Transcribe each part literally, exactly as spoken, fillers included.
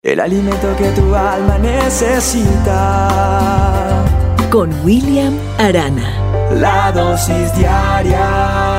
el alimento que tu alma necesita. Con William Arana. La dosis diaria.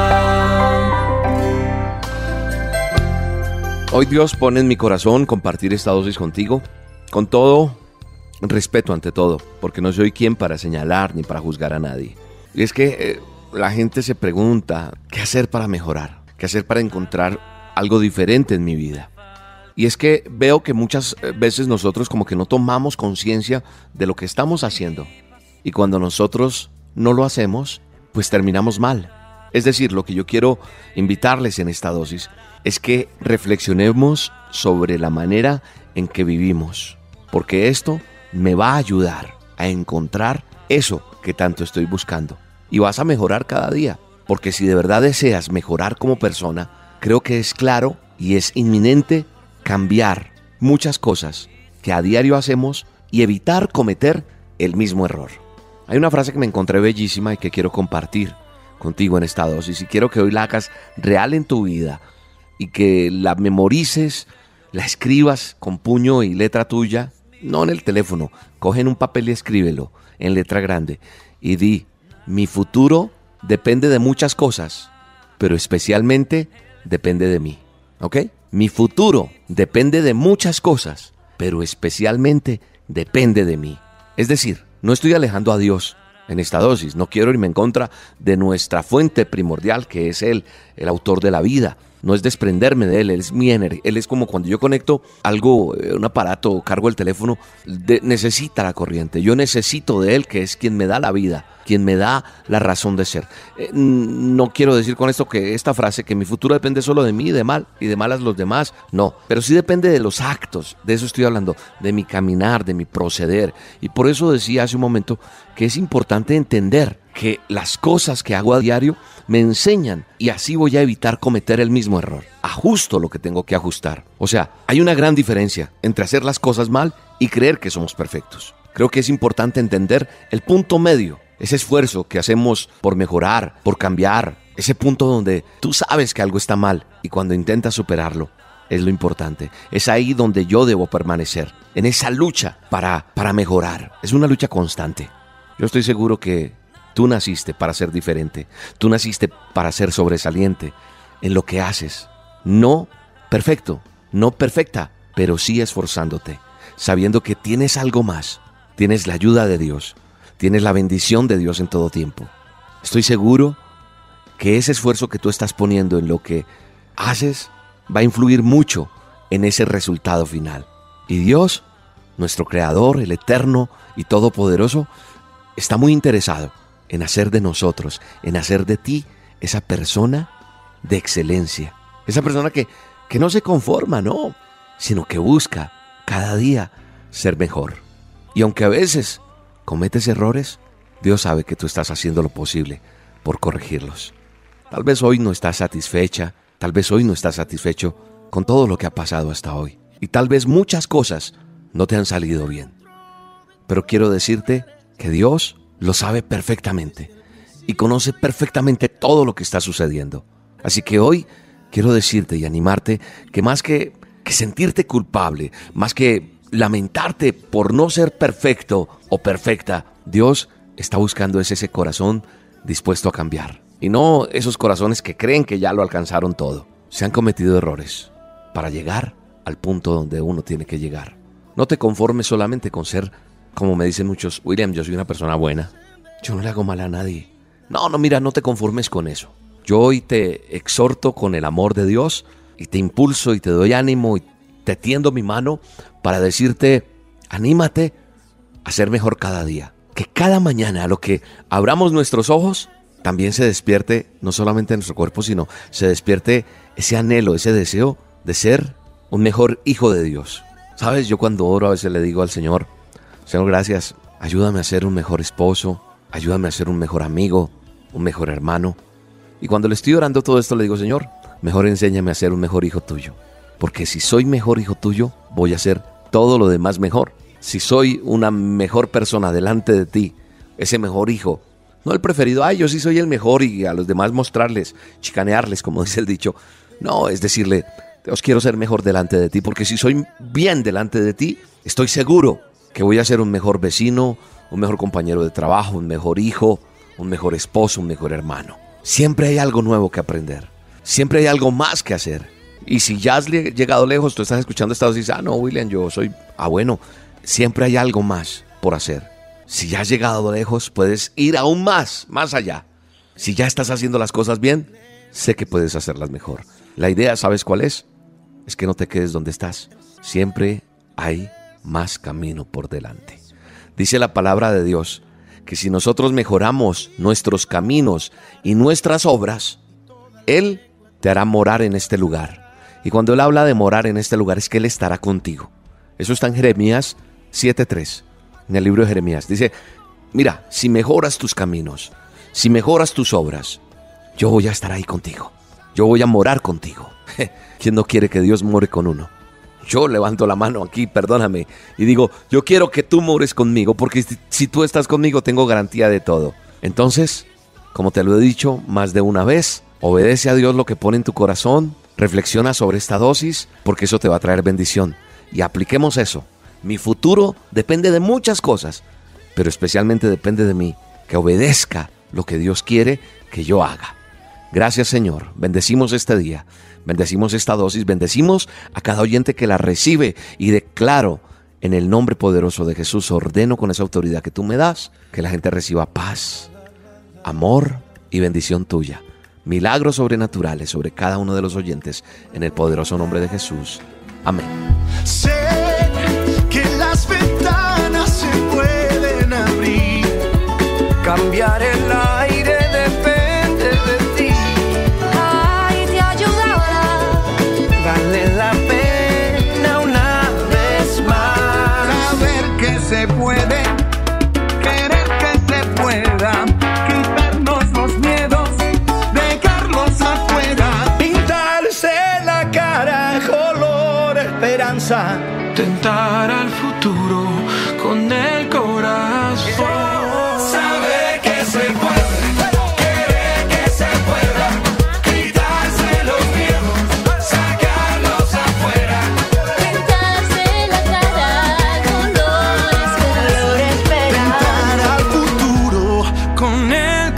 Hoy Dios pone en mi corazón compartir esta dosis contigo, con todo respeto ante todo, porque no soy quien para señalar ni para juzgar a nadie. Y es que eh, la gente se pregunta, ¿qué hacer para mejorar? ¿Qué hacer para encontrar algo diferente en mi vida? Y es que veo que muchas veces nosotros como que no tomamos conciencia de lo que estamos haciendo. Y cuando nosotros no lo hacemos, pues terminamos mal. Es decir, lo que yo quiero invitarles en esta dosis es que reflexionemos sobre la manera en que vivimos, porque esto me va a ayudar a encontrar eso que tanto estoy buscando. Y vas a mejorar cada día, porque si de verdad deseas mejorar como persona, creo que es claro y es inminente cambiar muchas cosas que a diario hacemos y evitar cometer el mismo error. Hay una frase que me encontré bellísima y que quiero compartir contigo en esta dosis, y quiero que hoy la hagas real en tu vida y que la memorices, la escribas con puño y letra tuya, no en el teléfono, coge en un papel y escríbelo en letra grande y di: mi futuro depende de muchas cosas, pero especialmente depende de mí. ¿Ok? Mi futuro depende de muchas cosas, pero especialmente depende de mí. Es decir, no estoy alejando a Dios en esta dosis, no quiero irme en contra de nuestra fuente primordial, que es Él, el autor de la vida. No es desprenderme de Él, Él es mi energía. Él es como cuando yo conecto algo, un aparato, cargo el teléfono, de, necesita la corriente. Yo necesito de Él, que es quien me da la vida, quien me da la razón de ser. Eh, no quiero decir con esto que esta frase, que mi futuro depende solo de mí y de mal, y de malas los demás, no. Pero sí depende de los actos, de eso estoy hablando, de mi caminar, de mi proceder. Y por eso decía hace un momento que es importante entender que las cosas que hago a diario me enseñan, y así voy a evitar cometer el mismo error. Ajusto lo que tengo que ajustar. O sea, hay una gran diferencia entre hacer las cosas mal y creer que somos perfectos. Creo que es importante entender el punto medio, ese esfuerzo que hacemos por mejorar, por cambiar, ese punto donde tú sabes que algo está mal y cuando intentas superarlo, es lo importante. Es ahí donde yo debo permanecer, en esa lucha para, para mejorar. Es una lucha constante. Yo estoy seguro que tú naciste para ser diferente. Tú naciste para ser sobresaliente en lo que haces. No perfecto, no perfecta, pero sí esforzándote, sabiendo que tienes algo más. Tienes la ayuda de Dios, tienes la bendición de Dios en todo tiempo. Estoy seguro que ese esfuerzo que tú estás poniendo en lo que haces va a influir mucho en ese resultado final. Y Dios, nuestro Creador, el Eterno y Todopoderoso, está muy interesado en hacer de nosotros, en hacer de ti esa persona de excelencia. Esa persona que, que no se conforma, no, sino que busca cada día ser mejor. Y aunque a veces cometes errores, Dios sabe que tú estás haciendo lo posible por corregirlos. Tal vez hoy no estás satisfecha, tal vez hoy no estás satisfecho con todo lo que ha pasado hasta hoy. Y tal vez muchas cosas no te han salido bien. Pero quiero decirte que Dios lo sabe perfectamente y conoce perfectamente todo lo que está sucediendo. Así que hoy quiero decirte y animarte que más que, que sentirte culpable, más que lamentarte por no ser perfecto o perfecta, Dios está buscando ese, ese corazón dispuesto a cambiar. Y no esos corazones que creen que ya lo alcanzaron todo. Se han cometido errores para llegar al punto donde uno tiene que llegar. No te conformes solamente con ser, como me dicen muchos: William, yo soy una persona buena, yo no le hago mal a nadie. No, no, mira, no te conformes con eso. Yo hoy te exhorto con el amor de Dios y te impulso y te doy ánimo y te tiendo mi mano para decirte: anímate a ser mejor cada día. Que cada mañana a lo que abramos nuestros ojos también se despierte, no solamente nuestro cuerpo, sino se despierte ese anhelo, ese deseo de ser un mejor hijo de Dios. ¿Sabes? Yo cuando oro a veces le digo al Señor: Señor, gracias, ayúdame a ser un mejor esposo, ayúdame a ser un mejor amigo, un mejor hermano. Y cuando le estoy orando todo esto le digo: Señor, mejor enséñame a ser un mejor hijo tuyo. Porque si soy mejor hijo tuyo, voy a hacer todo lo demás mejor. Si soy una mejor persona delante de ti, ese mejor hijo, no el preferido, ay, yo sí soy el mejor, y a los demás mostrarles, chicanearles, como dice el dicho. No, es decirle: Dios, quiero ser mejor delante de ti, porque si soy bien delante de ti, estoy seguro que voy a ser un mejor vecino, un mejor compañero de trabajo, un mejor hijo, un mejor esposo, un mejor hermano. Siempre hay algo nuevo que aprender. Siempre hay algo más que hacer. Y si ya has llegado lejos, tú estás escuchando esta dosis y dices, ah, no, William, yo soy, ah, bueno, siempre hay algo más por hacer. Si ya has llegado lejos, puedes ir aún más, más allá. Si ya estás haciendo las cosas bien, sé que puedes hacerlas mejor. La idea, ¿sabes cuál es? Es que no te quedes donde estás. Siempre hay más camino por delante. Dice la palabra de Dios que si nosotros mejoramos nuestros caminos y nuestras obras, Él te hará morar en este lugar. Y cuando Él habla de morar en este lugar, es que Él estará contigo. Eso está en Jeremías siete tres, en el libro de Jeremías. Dice, mira, si mejoras tus caminos, si mejoras tus obras, yo voy a estar ahí contigo. Yo voy a morar contigo. ¿Quién no quiere que Dios more con uno? Yo levanto la mano aquí, perdóname, y digo, yo quiero que tú mores conmigo, porque si, si tú estás conmigo, tengo garantía de todo. Entonces, como te lo he dicho más de una vez, obedece a Dios lo que pone en tu corazón, reflexiona sobre esta dosis, porque eso te va a traer bendición. Y apliquemos eso. Mi futuro depende de muchas cosas, pero especialmente depende de mí, que obedezca lo que Dios quiere que yo haga. Gracias, Señor. Bendecimos este día. Bendecimos esta dosis, bendecimos a cada oyente que la recibe y declaro en el nombre poderoso de Jesús, ordeno con esa autoridad que tú me das, que la gente reciba paz, amor y bendición tuya. Milagros sobrenaturales sobre cada uno de los oyentes en el poderoso nombre de Jesús. Amén. Sé que las ventanas se pueden abrir, cambiar el aire depende de ti. Ay, te ayudará. Vale la pena una vez más. Saber que se puede, querer que se pueda, quitarnos los miedos, dejarlos afuera, pintarse la cara, color esperanza, tentar al futuro con el corazón. Saber que se puede, querer que se pueda, quitarse los miedos, sacarlos afuera, Pintarse la cara, colores, color esperanza. tentar al futuro con el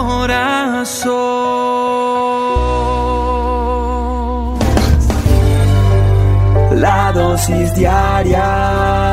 corazón. La dosis diaria